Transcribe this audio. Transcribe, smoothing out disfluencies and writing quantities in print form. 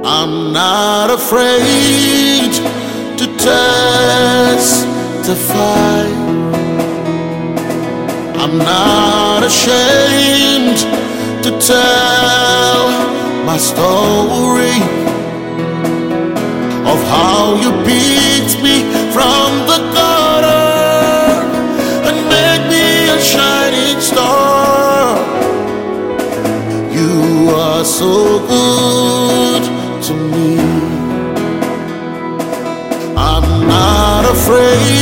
I'm not afraid to testify. I'm not ashamed to tell my story of how you picked me from the gutter and made me a shining star. You are so good to me. I'm not afraid